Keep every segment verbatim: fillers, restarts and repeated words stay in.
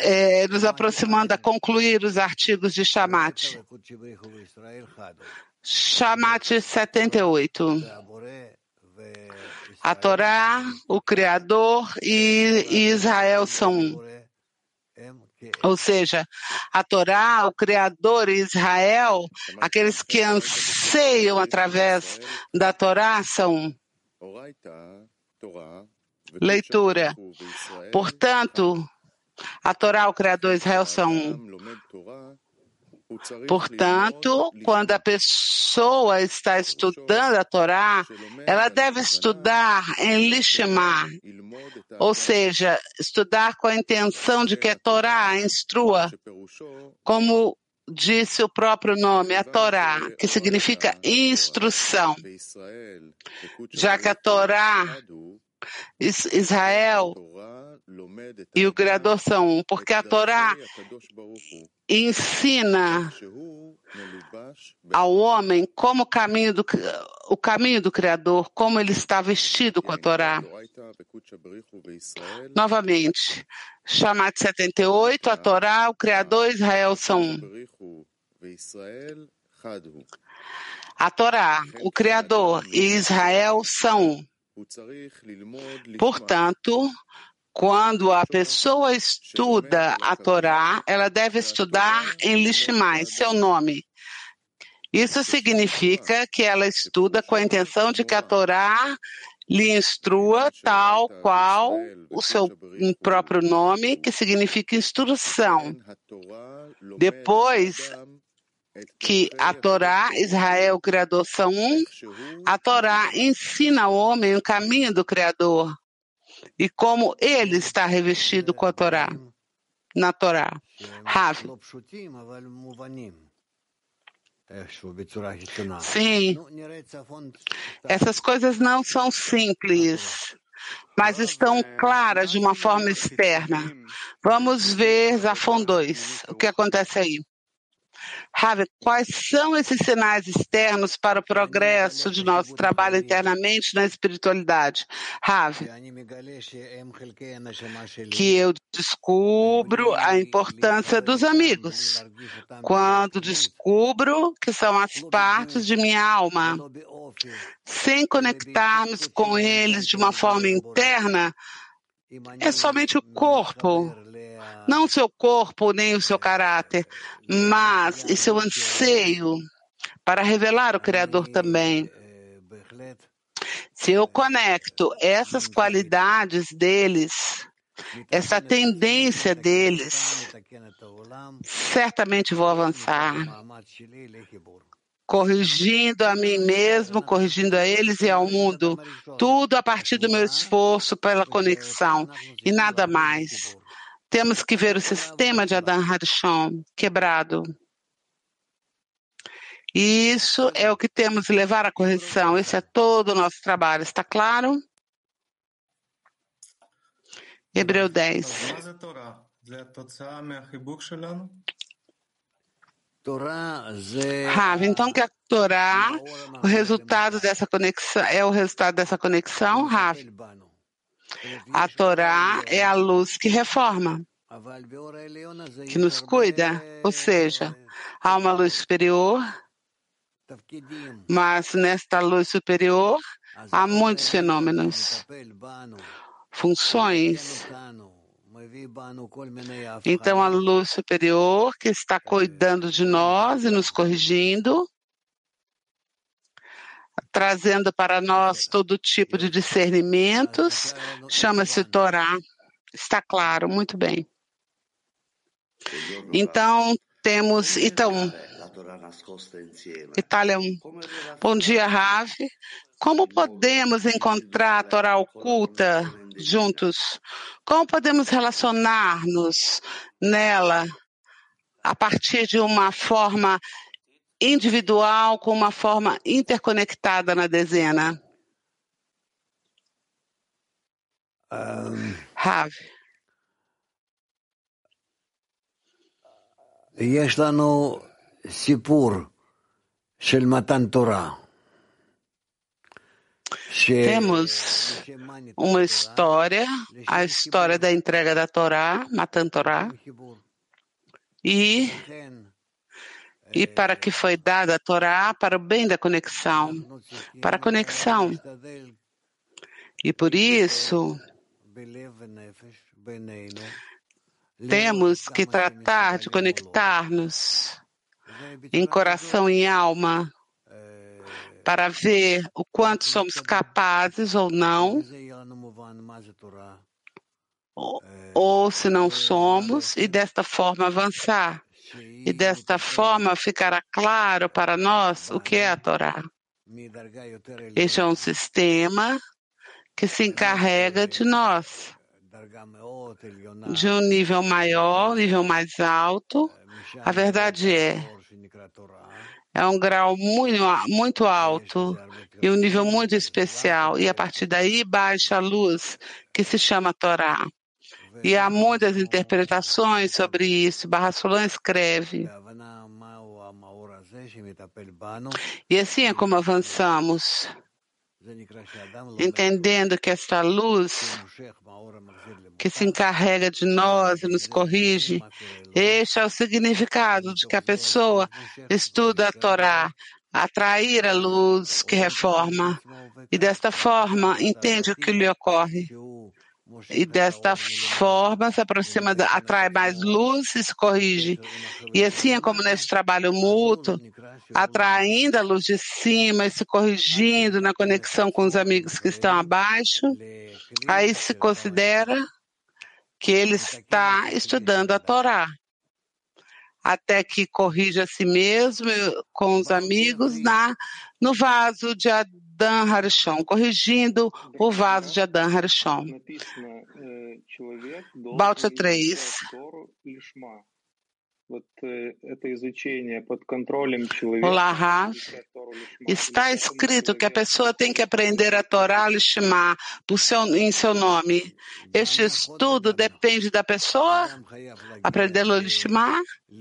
é, nos aproximando a concluir os artigos de Shamat. Shamat setenta e oito. A Torá, o Criador e Israel são um. Ou seja, a Torá, o Criador e Israel, aqueles que anseiam através da Torá são um. Leitura. Portanto, a Torá, o Criador e Israel são um. Portanto, quando a pessoa está estudando a Torá, ela deve estudar em Lishma, ou seja, estudar com a intenção de que a Torá a instrua, como disse o próprio nome, a Torá, que significa instrução, já que a Torá, Israel e o Criador são um, porque a Torá ensina ao homem como o caminho do, o caminho do Criador, como ele está vestido com a Torá. Novamente, Shamat setenta e oito, a Torá, o Criador e Israel são um. A Torá, o Criador e Israel são um. Portanto, quando a pessoa estuda a Torá, ela deve estudar em Lishma, seu nome. Isso significa que ela estuda com a intenção de que a Torá lhe instrua tal qual o seu próprio nome, que significa instrução. Depois que a Torá, Israel e o Criador são um, a Torá ensina ao homem o caminho do Criador e como ele está revestido com a Torá, na Torá. Rav. Sim, essas coisas não são simples, mas estão claras de uma forma externa. Vamos ver Zafon dois, o que acontece aí. Rav, quais são esses sinais externos para o progresso de nosso trabalho internamente na espiritualidade? Rav, que eu descubro a importância dos amigos, quando descubro que são as partes de minha alma, sem conectarmos com eles de uma forma interna, é somente o corpo, não o seu corpo nem o seu caráter, mas e seu anseio para revelar o Criador também. Se eu conecto essas qualidades deles, essa tendência deles, certamente vou avançar, corrigindo a mim mesmo, corrigindo a eles e ao mundo, tudo a partir do meu esforço pela conexão e nada mais. Temos que ver o sistema de Adam Harishon quebrado. E isso é o que temos que levar à correção. Esse é todo o nosso trabalho. Está claro? Hebreu dez. Rav, então que a Torá, o resultado dessa conexão, é o resultado dessa conexão, Rav? A Torá é a luz que reforma, que nos cuida, ou seja, há uma luz superior, mas nesta luz superior há muitos fenômenos, funções. Então, a luz superior que está cuidando de nós e nos corrigindo, trazendo para nós todo tipo de discernimentos, chama-se Torá. Está claro, muito bem. Então, temos Itaú. Itália um. Bom dia, Rav. Como podemos encontrar a Torá oculta juntos? Como podemos relacionar-nos nela a partir de uma forma individual com uma forma interconectada na dezena? Um, Rav. יש לנו סיפור של מתן תורה. Temos uma história, a história da entrega da Torá, Matan Torá, e, e para que foi dada a Torá para o bem da conexão, para a conexão. E por isso, temos que tratar de conectar-nos em coração e em alma para ver o quanto somos capazes ou não, ou, ou se não somos, e desta forma avançar. E desta forma ficará claro para nós o que é a Torá. Este é um sistema que se encarrega de nós, de um nível maior, nível mais alto. A verdade é, é um grau muito, muito alto e um nível muito especial. E a partir daí baixa a luz que se chama Torá. E há muitas interpretações sobre isso. Barra-Solã escreve. E assim é como avançamos, entendendo que esta luz que se encarrega de nós e nos corrige, este é o significado de que a pessoa estuda a Torá, atrair a luz que reforma, e desta forma entende o que lhe ocorre. E desta forma se aproxima, da, atrai mais luz e se corrige. E assim é como nesse trabalho mútuo, atraindo a luz de cima e se corrigindo na conexão com os amigos que estão abaixo, aí se considera que ele está estudando a Torá, até que corrija a si mesmo com os amigos na, no vaso de Adam Harishon, corrigindo o vaso de Adam Harishon. Balcha três. Olá, Rav. Está escrito que a pessoa tem que aprender a Torá Lishma em seu nome. Este estudo depende da pessoa? Aprender o Lishma?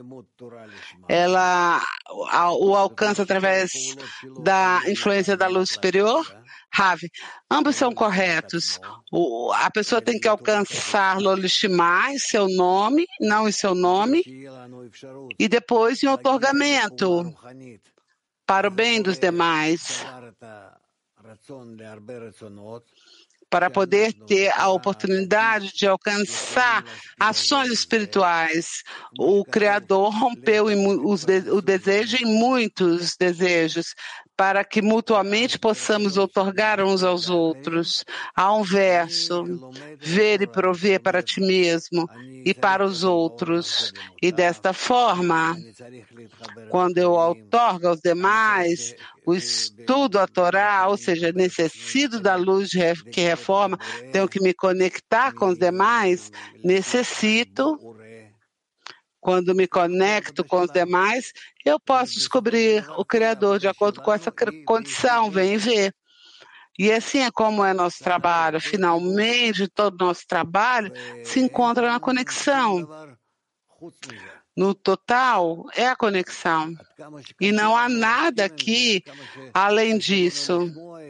Ela o alcança através da influência da luz superior? Rav, ambos são corretos. O, a pessoa tem que alcançar Lolishma em seu nome, não em seu nome, e depois em outorgamento para o bem dos demais, para poder ter a oportunidade de alcançar ações espirituais. O Criador rompeu o desejo em muitos desejos, para que mutuamente possamos outorgar uns aos outros. Há um verso, ver e prover para ti mesmo e para os outros. E desta forma, quando eu outorgo aos demais, o estudo a Torá, ou seja, necessito da luz que reforma, tenho que me conectar com os demais, necessito. Quando me conecto com os demais, eu posso descobrir o Criador de acordo com essa condição, vem ver. E assim é como é nosso trabalho. Finalmente, todo nosso trabalho se encontra na conexão. No total, é a conexão. E não há nada aqui além disso.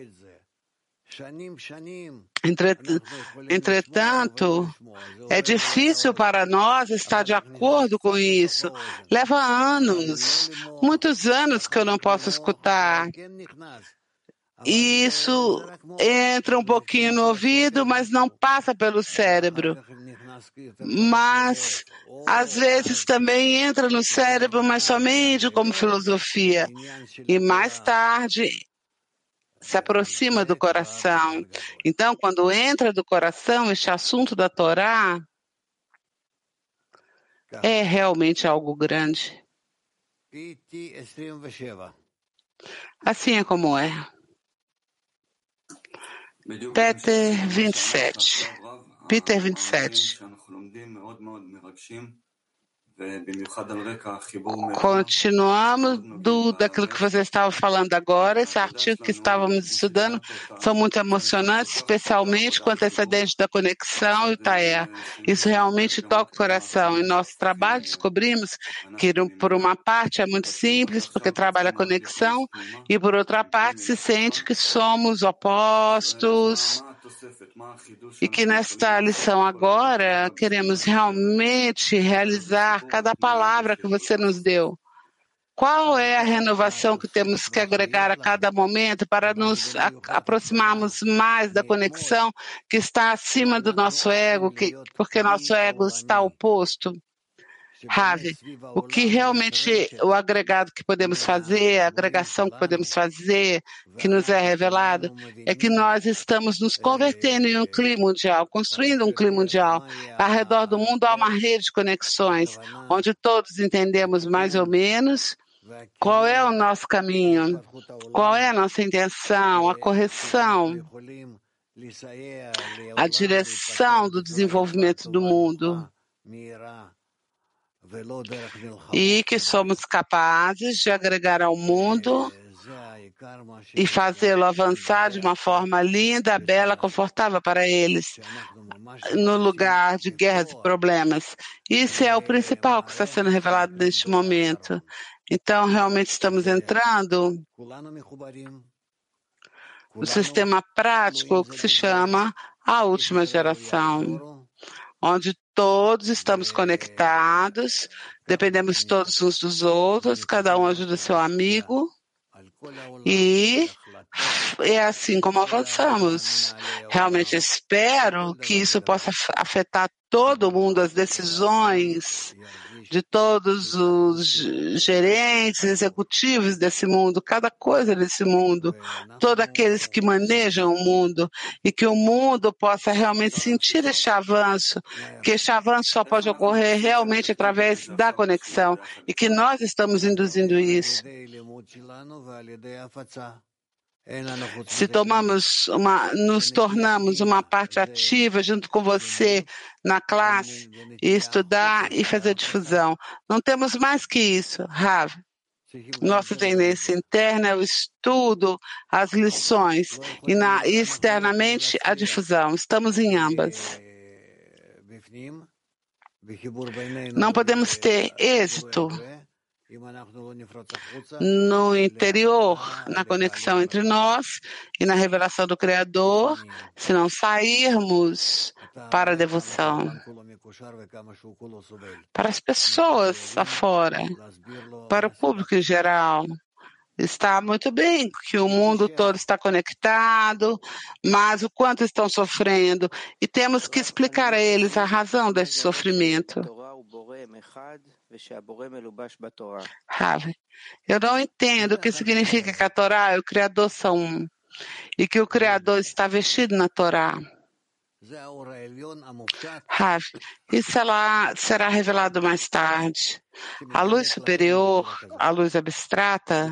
Entretanto, é difícil para nós estar de acordo com isso. Leva anos, muitos anos que eu não posso escutar. E isso entra um pouquinho no ouvido, mas não passa pelo cérebro. Mas, às vezes, também entra no cérebro, mas somente como filosofia. E mais tarde se aproxima do coração. Então, quando entra do coração, este assunto da Torá é realmente algo grande. Assim é como é. Peter vinte e sete. Peter vinte e sete. Continuamos do, daquilo que você estava falando agora, esse artigo que estávamos estudando, são muito emocionantes, especialmente com o antecedente da conexão e o Taer. Isso realmente toca o coração. Em nosso trabalho descobrimos que, por uma parte, é muito simples, porque trabalha a conexão, e por outra parte, se sente que somos opostos, e que nesta lição agora queremos realmente realizar cada palavra que você nos deu. Qual é a renovação que temos que agregar a cada momento para nos a, aproximarmos mais da conexão que está acima do nosso ego, que, porque nosso ego está oposto? Ravi, o que realmente, o agregado que podemos fazer, a agregação que podemos fazer, que nos é revelado, é que nós estamos nos convertendo em um clima mundial, construindo um clima mundial. Ao redor do mundo há uma rede de conexões, onde todos entendemos mais ou menos qual é o nosso caminho, qual é a nossa intenção, a correção, a direção do desenvolvimento do mundo. E que somos capazes de agregar ao mundo e fazê-lo avançar de uma forma linda, bela, confortável para eles, no lugar de guerras e problemas. Isso é o principal que está sendo revelado neste momento. Então, realmente estamos entrando no sistema prático que se chama a última geração, onde todos estamos conectados, dependemos todos uns dos outros, cada um ajuda seu amigo, e é assim como avançamos. Realmente espero que isso possa afetar todo mundo, as decisões de todos os gerentes, executivos desse mundo, cada coisa desse mundo, todos aqueles que manejam o mundo, e que o mundo possa realmente sentir este avanço, que este avanço só pode ocorrer realmente através da conexão, e que nós estamos induzindo isso. Se tomamos uma, nos tornamos uma parte ativa junto com você na classe, e estudar e fazer difusão. Não temos mais que isso, Rav. Nossa tendência interna é o estudo, as lições, e na, externamente a difusão. Estamos em ambas. Não podemos ter êxito no interior, na conexão entre nós e na revelação do Criador, se não sairmos para a devoção, para as pessoas afora, para o público em geral. Está muito bem que o mundo todo está conectado, mas o quanto estão sofrendo, e temos que explicar a eles a razão deste sofrimento. Rav, eu não entendo o que significa que a Torá e o Criador são um, e que o Criador está vestido na Torá. Rav, isso ela será revelado mais tarde. A luz superior, a luz abstrata,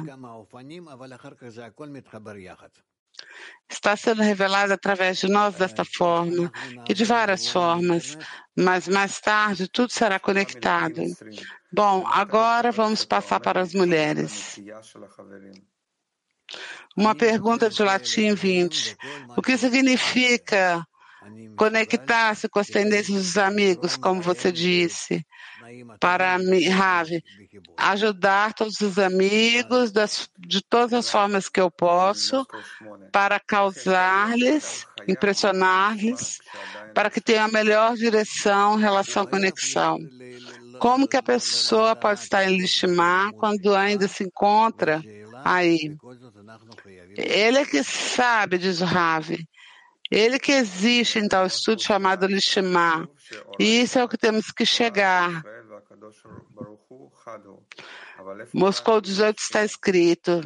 está sendo revelada através de nós desta forma e de várias formas, mas mais tarde tudo será conectado. Bom, agora vamos passar para as mulheres. Uma pergunta de latim vinte. O que significa conectar-se com as tendências dos amigos, como você disse? Para mim, Rav, ajudar todos os amigos das, de todas as formas que eu posso, para causar-lhes, impressionar-lhes, para que tenham a melhor direção, relação, conexão. Como que a pessoa pode estar em Lishma quando ainda se encontra aí? Ele é que sabe, diz o Rav. Ele que existe em tal estudo chamado Lishma. E isso é o que temos que chegar. Moscou dezoito está escrito: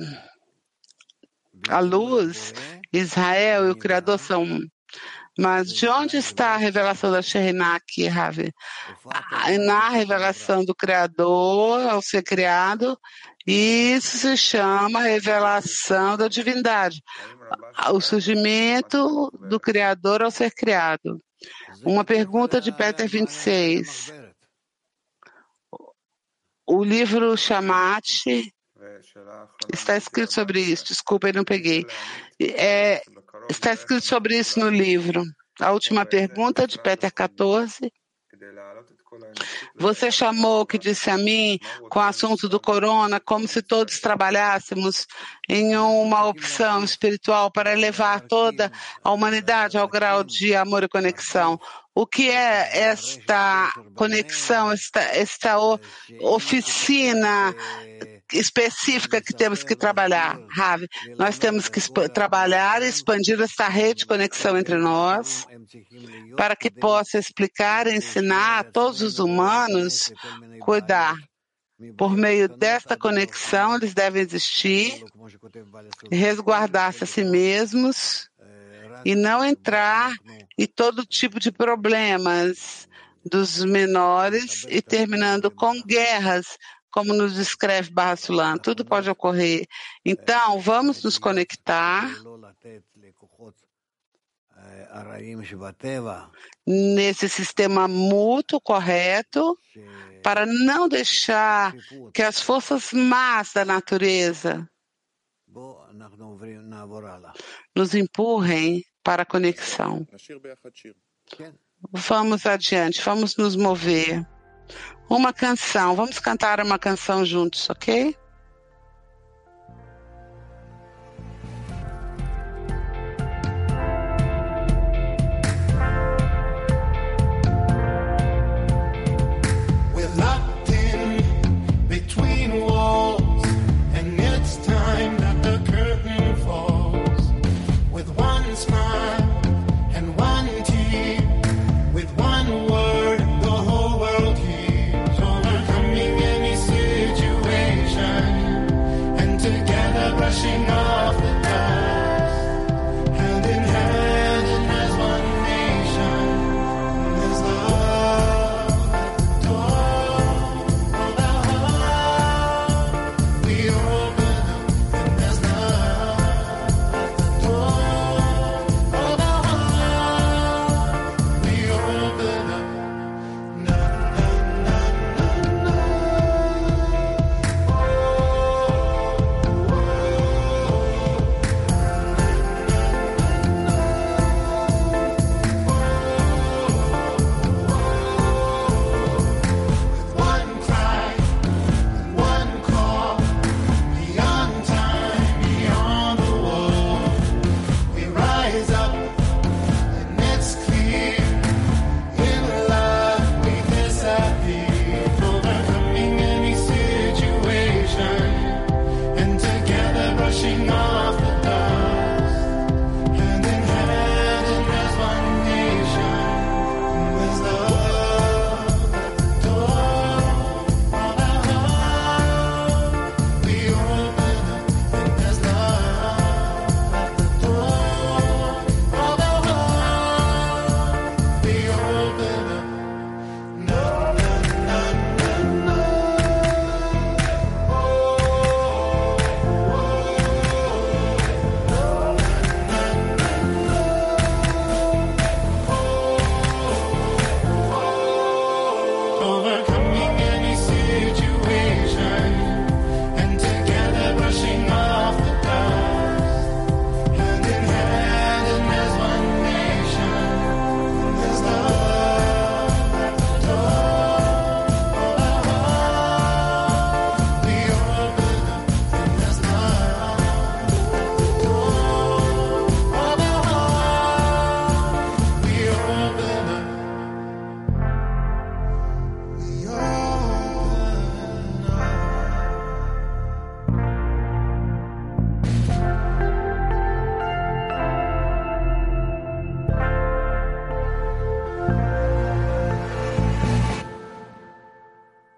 a luz, Israel e o Criador são um. Mas de onde está a revelação da Shekhinah aqui, Rav? Na revelação do Criador ao ser criado, isso se chama revelação da divindade. O surgimento do Criador ao ser criado. Uma pergunta de Peter vinte e seis. O livro Shamati está escrito sobre isso. Desculpa, eu não peguei. É, está escrito sobre isso no livro. A última pergunta de Peter quatorze. Você chamou, que disse a mim, com o assunto do corona, como se todos trabalhássemos em uma opção espiritual para elevar toda a humanidade ao grau de amor e conexão. O que é esta conexão, esta, esta oficina específica que temos que trabalhar, Ravi? Nós temos que trabalhar e expandir esta rede de conexão entre nós, para que possa explicar e ensinar a todos os humanos cuidar. Por meio desta conexão, eles devem existir, resguardar-se a si mesmos e não entrar em todo tipo de problemas dos menores e terminando com guerras, como nos descreve Barra Sulam. Tudo pode ocorrer. Então, vamos nos conectar nesse sistema mútuo correto para não deixar que as forças más da natureza nos empurrem para a conexão. Vamos adiante, vamos nos mover. Uma canção, vamos cantar uma canção juntos, ok?